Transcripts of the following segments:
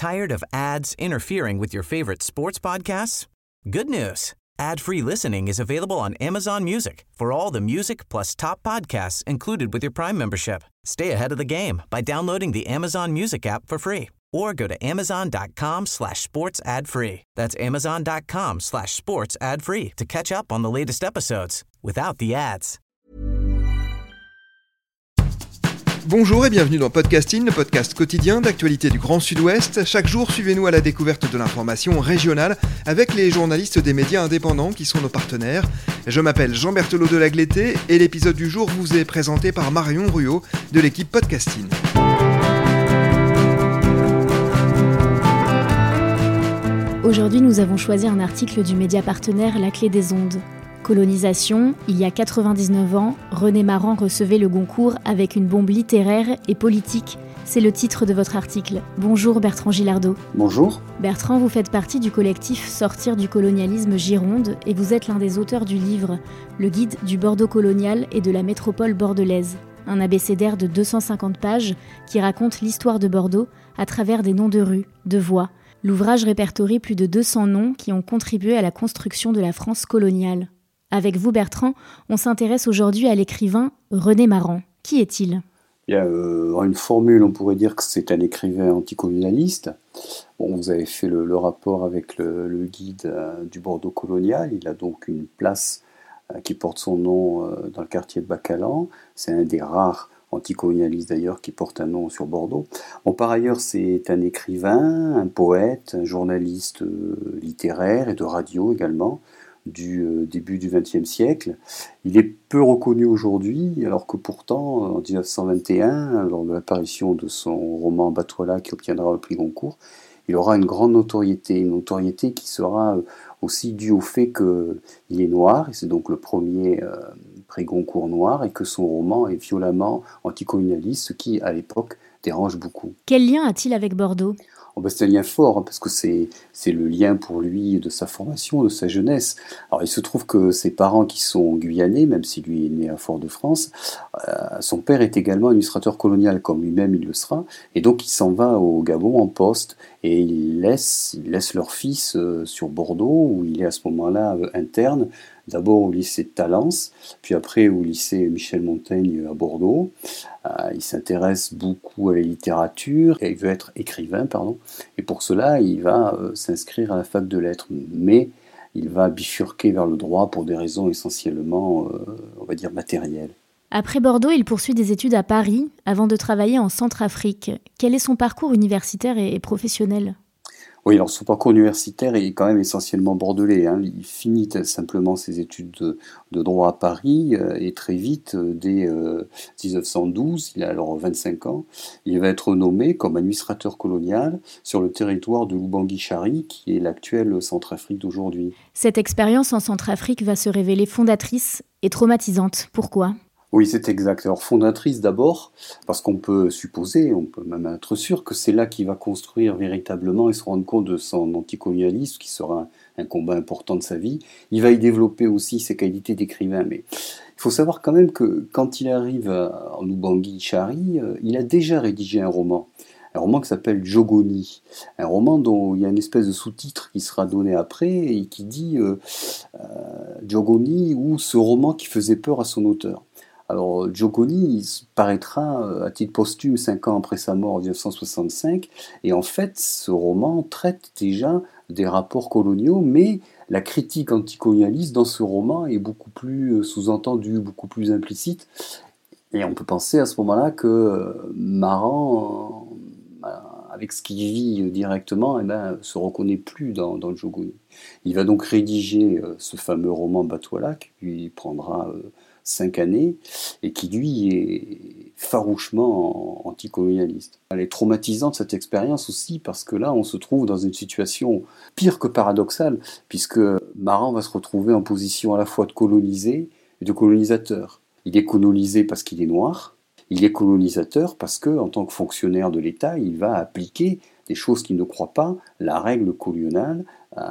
Tired of ads interfering with your favorite sports podcasts? Good news. Ad-free listening is available on Amazon Music for all the music plus top podcasts included with your Prime membership. Stay ahead of the game by downloading the Amazon Music app for free or go to amazon.com/sports ad free. That's amazon.com/sports ad free to catch up on the latest episodes without the ads. Bonjour et bienvenue dans Podcasting, le podcast quotidien d'actualité du Grand Sud-Ouest. Chaque jour, suivez-nous à la découverte de l'information régionale avec les journalistes des médias indépendants qui sont nos partenaires. Je m'appelle Jean Berthelot de Lagleté et l'épisode du jour vous est présenté par Marion Ruot de l'équipe Podcasting. Aujourd'hui, nous avons choisi un article du média partenaire La Clé des Ondes. Colonisation, il y a 99 ans, René Maran recevait le Goncourt avec une bombe littéraire et politique. C'est le titre de votre article. Bonjour Bertrand Gilardot. Bonjour. Bertrand, vous faites partie du collectif Sortir du colonialisme Gironde et vous êtes l'un des auteurs du livre Le guide du Bordeaux colonial et de la métropole bordelaise. Un abécédaire de 250 pages qui raconte l'histoire de Bordeaux à travers des noms de rues, de voies. L'ouvrage répertorie plus de 200 noms qui ont contribué à la construction de la France coloniale. Avec vous, Bertrand, on s'intéresse aujourd'hui à l'écrivain René Maran. Qui est-il ? En une formule, on pourrait dire que c'est un écrivain anticolonialiste. Bon, vous avez fait le rapport avec le guide du Bordeaux colonial. Il a donc une place qui porte son nom dans le quartier de Bacalan. C'est un des rares anticolonialistes d'ailleurs qui porte un nom sur Bordeaux. Bon, par ailleurs, c'est un écrivain, un poète, un journaliste littéraire et de radio également, du début du XXe siècle. Il est peu reconnu aujourd'hui, alors que pourtant, en 1921, lors de l'apparition de son roman Batouala qui obtiendra le prix Goncourt, il aura une grande notoriété, une notoriété qui sera aussi due au fait qu'il est noir, et c'est donc le premier prix Goncourt noir, et que son roman est violemment anticolonialiste, ce qui, à l'époque, dérange beaucoup. Quel lien a-t-il avec Bordeaux ? C'est un lien fort, parce que c'est le lien pour lui de sa formation, de sa jeunesse. Alors il se trouve que ses parents qui sont guyanais, même si lui est né à Fort-de-France, son père est également administrateur colonial, comme lui-même il le sera, et donc il s'en va au Gabon en poste, et il laisse leur fils sur Bordeaux, où il est à ce moment-là interne, d'abord au lycée de Talence, puis après au lycée Michel Montaigne à Bordeaux. Il s'intéresse beaucoup à la littérature, et il veut être écrivain, et pour cela il va s'inscrire à la fac de lettres, mais il va bifurquer vers le droit pour des raisons essentiellement, on va dire, matérielles. Après Bordeaux, il poursuit des études à Paris avant de travailler en Centrafrique. Quel est son parcours universitaire et professionnel ? Oui, alors son parcours universitaire est quand même essentiellement bordelais. Il finit simplement ses études de droit à Paris et très vite, dès 1912, il a alors 25 ans, il va être nommé comme administrateur colonial sur le territoire de l'Oubangui-Chari, qui est l'actuelle Centrafrique d'aujourd'hui. Cette expérience en Centrafrique va se révéler fondatrice et traumatisante. Pourquoi ? Oui, c'est exact. Alors fondatrice d'abord, parce qu'on peut supposer, on peut même être sûr que c'est là qu'il va construire véritablement et se rendre compte de son anticolonialisme, qui sera un combat important de sa vie. Il va y développer aussi ses qualités d'écrivain, mais il faut savoir quand même que quand il arrive en Oubangui-Chari, il a déjà rédigé un roman qui s'appelle Djogoni, un roman dont il y a une espèce de sous-titre qui sera donné après et qui dit Djogoni, ou ce roman qui faisait peur à son auteur. Alors, Djogoni paraîtra à titre posthume 5 ans après sa mort en 1965, et en fait, ce roman traite déjà des rapports coloniaux, mais la critique anticolonialiste dans ce roman est beaucoup plus sous-entendue, beaucoup plus implicite, et on peut penser à ce moment-là que Maran, avec ce qu'il vit directement, se reconnaît plus dans Djogoni. Il va donc rédiger ce fameux roman Batouala, qui lui prendra 5 années, et qui lui est farouchement anticolonialiste. Elle est traumatisante, cette expérience aussi, parce que là on se trouve dans une situation pire que paradoxale, puisque Maran va se retrouver en position à la fois de colonisé et de colonisateur. Il est colonisé parce qu'il est noir, il est colonisateur parce que, en tant que fonctionnaire de l'État, il va appliquer des choses qu'il ne croit pas, la règle coloniale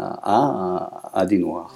à des Noirs.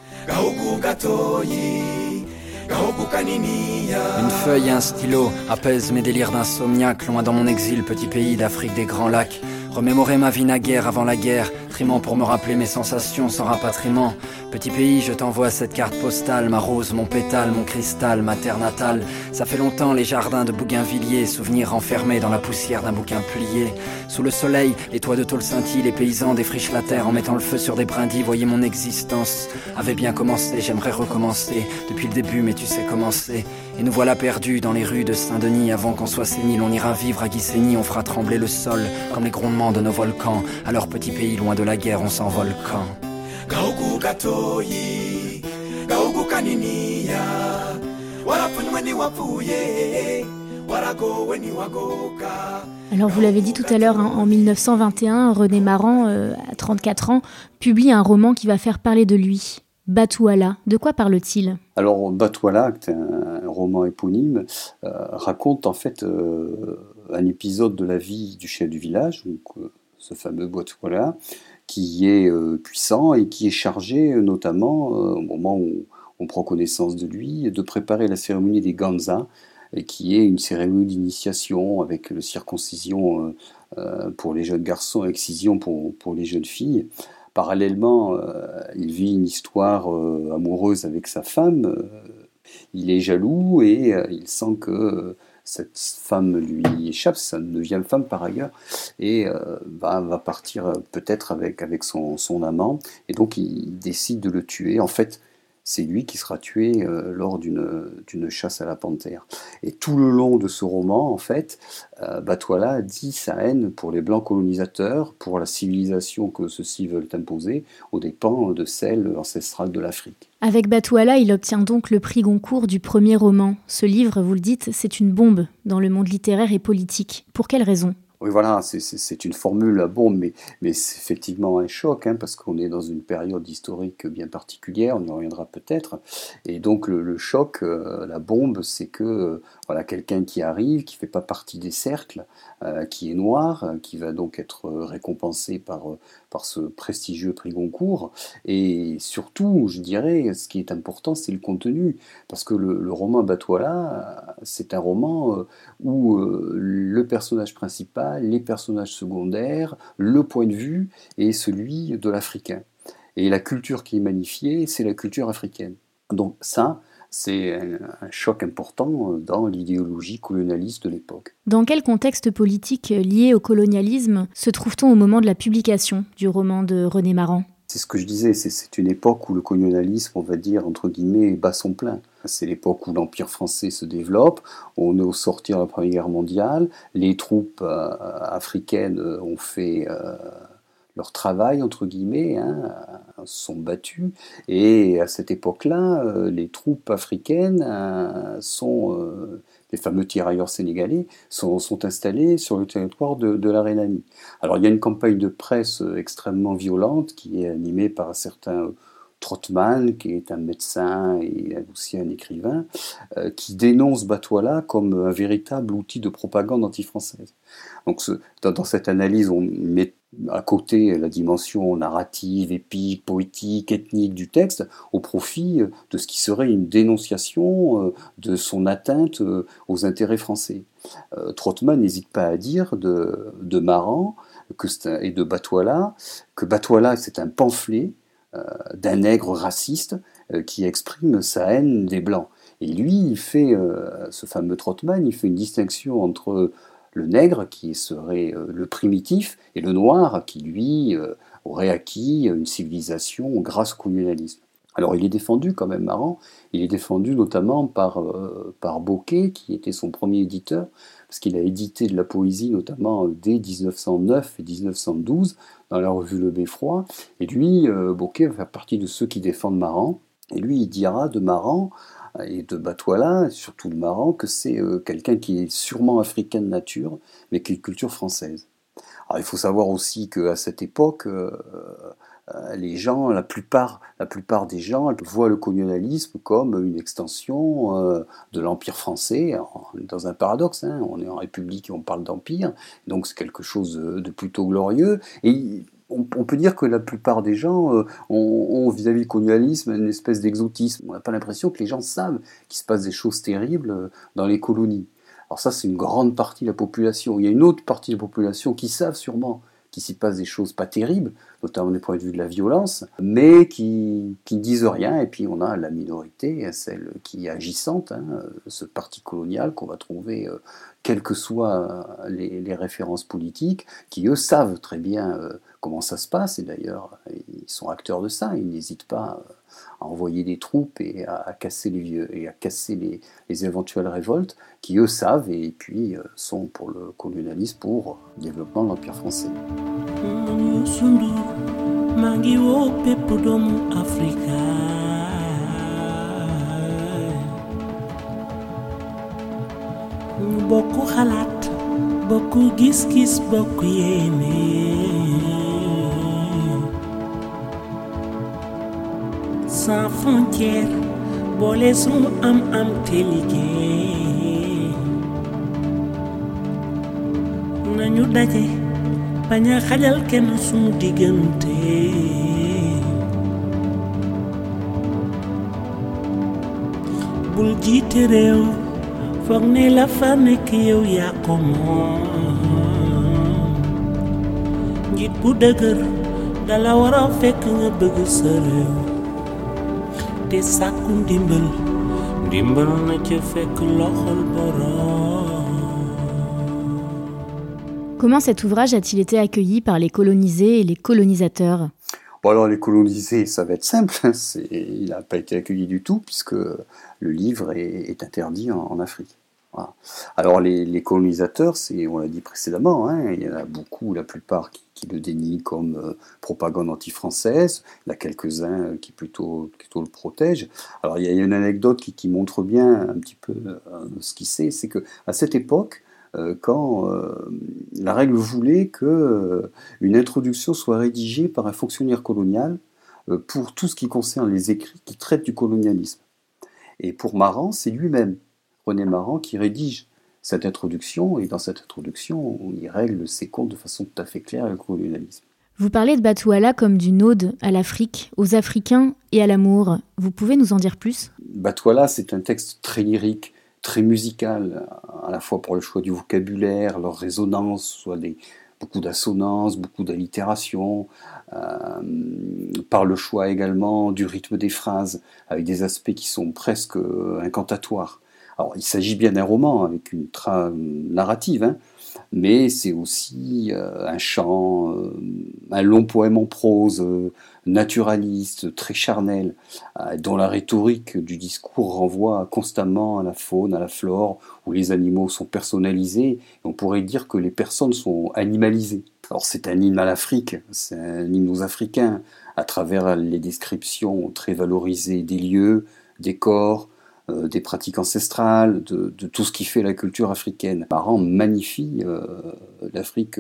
Une feuille et un stylo apaisent mes délires d'insomniaque, loin dans mon exil, petit pays d'Afrique des Grands Lacs. Remémorer ma vie naguère avant la guerre, trimant pour me rappeler mes sensations sans rapatriement. Petit pays, je t'envoie cette carte postale, ma rose, mon pétale, mon cristal, ma terre natale. Ça fait longtemps les jardins de Bougainvilliers, souvenirs enfermés dans la poussière d'un bouquin plié. Sous le soleil, les toits de tôle scintillent, les paysans défrichent la terre en mettant le feu sur des brindilles. Voyez mon existence avait bien commencé, j'aimerais recommencer depuis le début, mais tu sais comment c'est. Et nous voilà perdus dans les rues de Saint-Denis. Avant qu'on soit sénile, on ira vivre à Guissény. On fera trembler le sol comme les grondements de nos volcans. Alors petit pays, loin de la guerre, on s'envole quand Gaugu Gatoyi, Gaugu Kaniniya, Warapunweni Wapuye, Warago Weni Wagoka. Alors vous l'avez dit tout à l'heure, en 1921, René Maran, à 34 ans, publie un roman qui va faire parler de lui. Batouala, de quoi parle-t-il ? Alors Batouala, qui est un roman éponyme, raconte en fait un épisode de la vie du chef du village, donc ce fameux Batouala, qui est puissant et qui est chargé notamment, au moment où on prend connaissance de lui, de préparer la cérémonie des Ganza, et qui est une cérémonie d'initiation avec la circoncision pour les jeunes garçons, excision pour les jeunes filles. Parallèlement, il vit une histoire amoureuse avec sa femme. Il est jaloux et il sent que cette femme lui échappe, c'est sa 9e femme par ailleurs, et va partir peut-être avec son amant. Et donc il décide de le tuer. En fait, c'est lui qui sera tué lors d'une chasse à la panthère. Et tout le long de ce roman, en fait, Batouala dit sa haine pour les blancs colonisateurs, pour la civilisation que ceux-ci veulent imposer, aux dépens de celle ancestrale de l'Afrique. Avec Batouala, il obtient donc le prix Goncourt du premier roman. Ce livre, vous le dites, c'est une bombe dans le monde littéraire et politique. Pour quelle raison ? Oui, voilà, c'est une formule à bombe, mais c'est effectivement un choc, parce qu'on est dans une période historique bien particulière, on y reviendra peut-être, et donc le choc, la bombe, c'est que voilà, quelqu'un qui arrive, qui ne fait pas partie des cercles, qui est noir, qui va donc être récompensé par ce prestigieux prix Goncourt, et surtout, je dirais, ce qui est important, c'est le contenu, parce que le roman Batouala, c'est un roman où le personnage principal, les personnages secondaires, le point de vue est celui de l'Africain. Et la culture qui est magnifiée, c'est la culture africaine. Donc ça, c'est un choc important dans l'idéologie colonialiste de l'époque. Dans quel contexte politique lié au colonialisme se trouve-t-on au moment de la publication du roman de René Maran ? C'est ce que je disais, c'est une époque où le colonialisme, on va dire, entre guillemets, bat son plein. C'est l'époque où l'Empire français se développe, on est au sortir de la Première Guerre mondiale, les troupes africaines ont fait leur travail, entre guillemets, se sont battues, et à cette époque-là, les troupes africaines les fameux tirailleurs sénégalais, sont installés sur le territoire de la Rhénanie. Alors il y a une campagne de presse extrêmement violente qui est animée par un certain Trottmann, qui est un médecin et aussi un écrivain, qui dénonce Batouala comme un véritable outil de propagande anti-française. Donc dans cette analyse, on met à côté la dimension narrative, épique, poétique, ethnique du texte, au profit de ce qui serait une dénonciation de son atteinte aux intérêts français. Trottmann n'hésite pas à dire de Maran et de Batouala que Batouala c'est un pamphlet d'un nègre raciste qui exprime sa haine des Blancs. Et lui, ce fameux Trottmann, il fait une distinction entre le nègre, qui serait le primitif, et le noir, qui lui aurait acquis une civilisation grâce au colonialisme. Alors il est défendu quand même, Maran, il est défendu notamment par Bocquet, qui était son premier éditeur, parce qu'il a édité de la poésie notamment dès 1909 et 1912 dans la revue Le Beffroi, et lui, Bocquet va faire partie de ceux qui défendent Maran, et lui il dira de Maran et de Batouala, surtout de Maran, que c'est quelqu'un qui est sûrement africain de nature, mais qui est de culture française. Alors il faut savoir aussi qu'à cette époque, les gens, la plupart des gens voient le colonialisme comme une extension de l'Empire français. Alors, on est dans un paradoxe, on est en République et on parle d'Empire, donc c'est quelque chose de plutôt glorieux. Et on peut dire que la plupart des gens ont vis-à-vis du colonialisme une espèce d'exotisme. On n'a pas l'impression que les gens savent qu'il se passe des choses terribles dans les colonies. Alors ça, c'est une grande partie de la population. Il y a une autre partie de la population qui savent sûrement qu'il s'y passe des choses pas terribles, notamment du point de vue de la violence, mais qui ne disent rien. Et puis on a la minorité, celle qui est agissante, ce parti colonial qu'on va trouver, quelles que soient les références politiques, qui eux savent très bien comment ça se passe, et d'ailleurs ils sont acteurs de ça, ils n'hésitent pas à envoyer des troupes et à casser les éventuelles révoltes, qui eux savent et puis sont pour le colonialisme, pour le développement de l'Empire français. Bokku xalaat bokku gis-gis bokku yéene sans frontière boole sunu am te liggéey nañu daje bañ a xajal kenn sunu diggante bul jiite réew foog ne la fa nekk yow yaa ko moom njiit bu dëgër dala war a fekk nga bëgg sa réew te sàkku ndimbal na ca fekk loxol borom. Comment cet ouvrage a-t-il été accueilli par les colonisés et les colonisateurs ? Bon, alors les colonisés, ça va être simple, il n'a pas été accueilli du tout puisque le livre est interdit en Afrique. Voilà. Alors les colonisateurs, on l'a dit précédemment, il y en a beaucoup, la plupart qui le dénient comme propagande anti-française, il y en a quelques-uns qui plutôt le protègent. Alors il y a une anecdote qui montre bien un petit peu ce qu'il c'est qu'à cette époque, quand la règle voulait qu'une introduction soit rédigée par un fonctionnaire colonial pour tout ce qui concerne les écrits qui traitent du colonialisme. Et pour Maran, c'est lui-même, René Maran, qui rédige cette introduction, et dans cette introduction, il règle ses comptes de façon tout à fait claire avec le colonialisme. Vous parlez de Batouala comme d'une ode à l'Afrique, aux Africains et à l'amour. Vous pouvez nous en dire plus ? Batouala, c'est un texte très lyrique, très musical, à la fois pour le choix du vocabulaire, leur résonance, soit beaucoup d'assonances, beaucoup d'allitération, par le choix également du rythme des phrases, avec des aspects qui sont presque incantatoires. Alors, il s'agit bien d'un roman avec une trame narrative, mais c'est aussi un chant, un long poème en prose, naturaliste, très charnel, dont la rhétorique du discours renvoie constamment à la faune, à la flore, où les animaux sont personnalisés. On pourrait dire que les personnes sont animalisées. Alors c'est un hymne à l'Afrique, c'est un hymne aux Africains, à travers les descriptions très valorisées des lieux, des corps, des pratiques ancestrales, de tout ce qui fait la culture africaine. Maran magnifie l'Afrique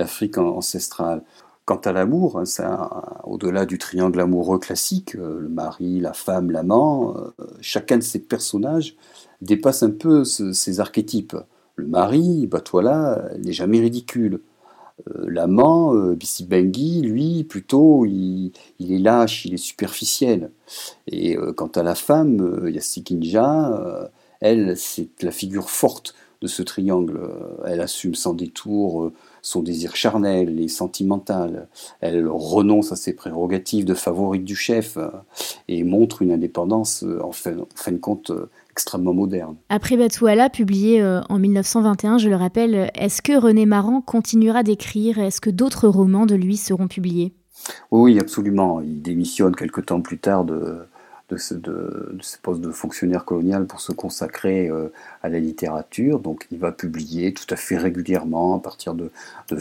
ancestrale. Quant à l'amour, au-delà du triangle amoureux classique, le mari, la femme, l'amant, chacun de ces personnages dépasse un peu ces archétypes. Le mari, Batouala, n'est jamais ridicule. L'amant, Bissi Bengi, lui, plutôt, il est lâche, il est superficiel. Et quant à la femme, Yassi Kinja, elle, c'est la figure forte de ce triangle. Elle assume sans détour son désir charnel et sentimental. Elle renonce à ses prérogatives de favorite du chef et montre une indépendance, en fin de compte, extrêmement moderne. Après Batouala, publié en 1921, je le rappelle, est-ce que René Maran continuera d'écrire ? Est-ce que d'autres romans de lui seront publiés ? Oui, absolument. Il démissionne quelque temps plus tard de ce poste de fonctionnaire colonial pour se consacrer à la littérature. Donc il va publier tout à fait régulièrement, à partir de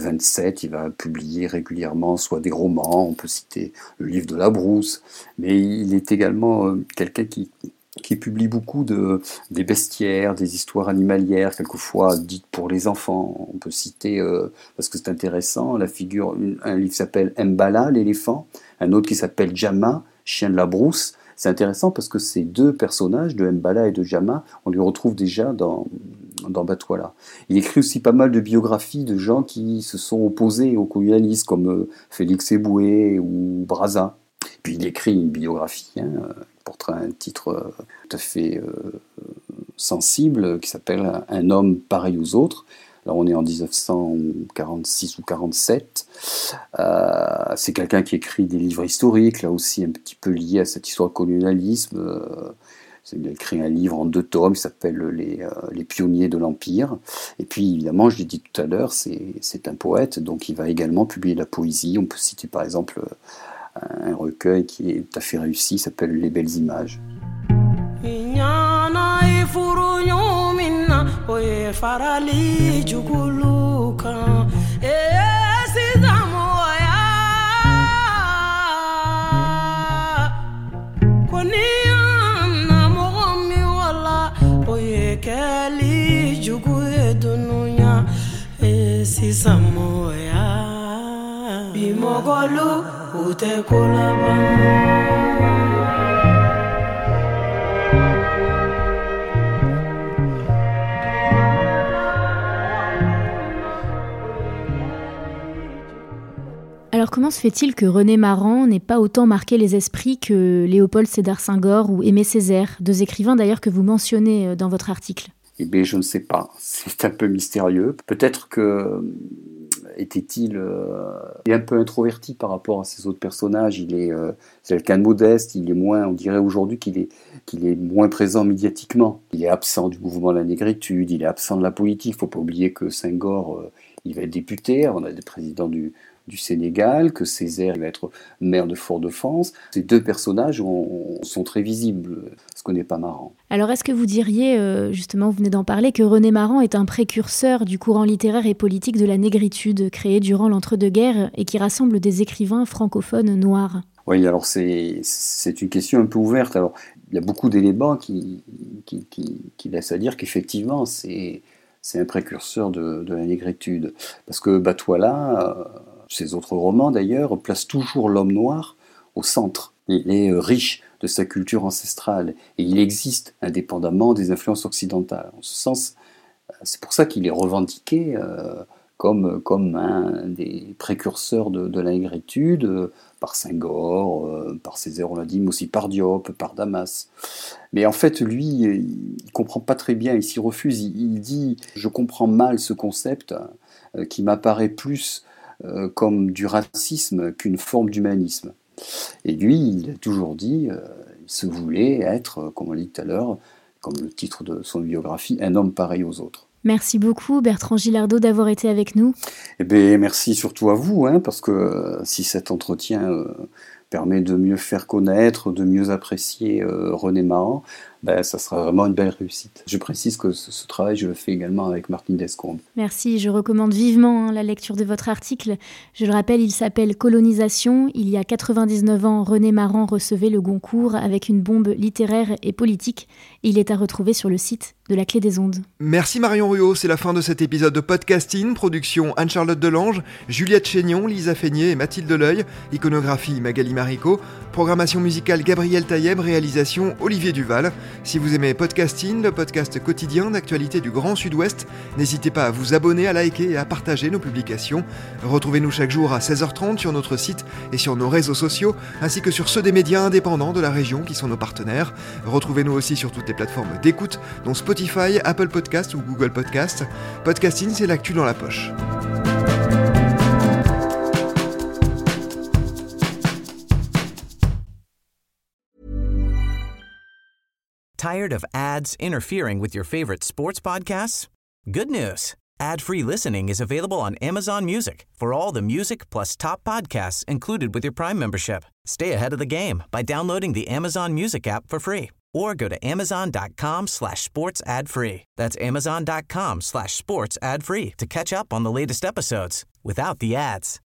27, il va publier régulièrement soit des romans, on peut citer le livre de La Brousse, mais il est également quelqu'un qui publie beaucoup des bestiaires, des histoires animalières, quelquefois dites pour les enfants. On peut citer, parce que c'est intéressant, un livre qui s'appelle Mbala, l'éléphant, un autre qui s'appelle Jama, chien de la brousse. C'est intéressant parce que ces deux personnages, de Mbala et de Jama, on les retrouve déjà dans Batouala. Il écrit aussi pas mal de biographies de gens qui se sont opposés au colonialisme, comme Félix Eboué ou Brazza. Puis il écrit une biographie, qui portera un titre tout à fait sensible, qui s'appelle « Un homme pareil aux autres ». Là, on est en 1946 ou 47. C'est quelqu'un qui écrit des livres historiques, là aussi un petit peu liés à cette histoire colonialisme. Il a écrit un livre en 2 tomes qui s'appelle les pionniers de l'Empire. Et puis évidemment, je l'ai dit tout à l'heure, c'est un poète, donc il va également publier de la poésie. On peut citer par exemple un recueil qui est tout à fait réussi, qui s'appelle Les Belles Images. Alors comment se fait-il que René Maran n'ait pas autant marqué les esprits que Léopold Sédar Senghor ou Aimé Césaire, 2 écrivains d'ailleurs que vous mentionnez dans votre article? Eh bien, je ne sais pas. C'est un peu mystérieux. Peut-être que était-il il est un peu introverti par rapport à ces autres personnages. C'est quelqu'un de modeste. Il est moins, on dirait aujourd'hui qu'il est moins présent médiatiquement. Il est absent du mouvement de la négritude. Il est absent de la politique. Il ne faut pas oublier que Senghor, il va être député. On a des présidents du Sénégal, que Césaire il va être maire de Fort-de-France. Ces 2 personnages sont très visibles, ce qu'on n'est pas Maran. Alors est-ce que vous diriez, justement, vous venez d'en parler, que René Maran est un précurseur du courant littéraire et politique de la négritude créé durant l'entre-deux-guerres et qui rassemble des écrivains francophones noirs? Oui, alors c'est une question un peu ouverte. Alors, il y a beaucoup d'éléments qui laissent à dire qu'effectivement, c'est un précurseur de la négritude. Parce que Batouala, ses autres romans d'ailleurs, placent toujours l'homme noir au centre. Il est riche de sa culture ancestrale et il existe indépendamment des influences occidentales. En ce sens, c'est pour ça qu'il est revendiqué comme un des précurseurs de la négritude, par Senghor, par Césaire, on l'a dit, mais aussi par Diop, par Damas. Mais en fait, lui, il ne comprend pas très bien, il s'y refuse. Il dit « je comprends mal ce concept qui m'apparaît plus comme du racisme qu'une forme d'humanisme ». Et lui, il a toujours dit, il se voulait être, comme on l'a dit tout à l'heure, comme le titre de son biographie, un homme pareil aux autres. Merci beaucoup Bertrand Gilardot d'avoir été avec nous. Eh bien, merci surtout à vous, parce que si cet entretien permet de mieux faire connaître, de mieux apprécier René Maran, ça sera vraiment une belle réussite. Je précise que ce travail, je le fais également avec Martine Descombes. Merci, je recommande vivement la lecture de votre article. Je le rappelle, il s'appelle « Colonisation ». Il y a 99 ans, René Maran recevait le Goncourt avec une bombe littéraire et politique. Il est à retrouver sur le site de La Clé des Ondes. Merci Marion Ruot, c'est la fin de cet épisode de Podcasting. Production Anne-Charlotte Delange, Juliette Chénion, Lisa Feignet et Mathilde Leuil. Iconographie Magali Marico. Programmation musicale Gabriel Taïeb. Réalisation Olivier Duval. Si vous aimez Podcasting, le podcast quotidien d'actualité du Grand Sud-Ouest, n'hésitez pas à vous abonner, à liker et à partager nos publications. Retrouvez-nous chaque jour à 16h30 sur notre site et sur nos réseaux sociaux, ainsi que sur ceux des médias indépendants de la région qui sont nos partenaires. Retrouvez-nous aussi sur toutes les plateformes d'écoute, dont Spotify, Apple Podcasts ou Google Podcasts. Podcasting, c'est l'actu dans la poche. Tired of ads interfering with your favorite sports podcasts? Good news. Ad-free listening is available on Amazon Music for all the music plus top podcasts included with your Prime membership. Stay ahead of the game by downloading the Amazon Music app for free or go to amazon.com/sports ad free. That's amazon.com/sports ad free to catch up on the latest episodes without the ads.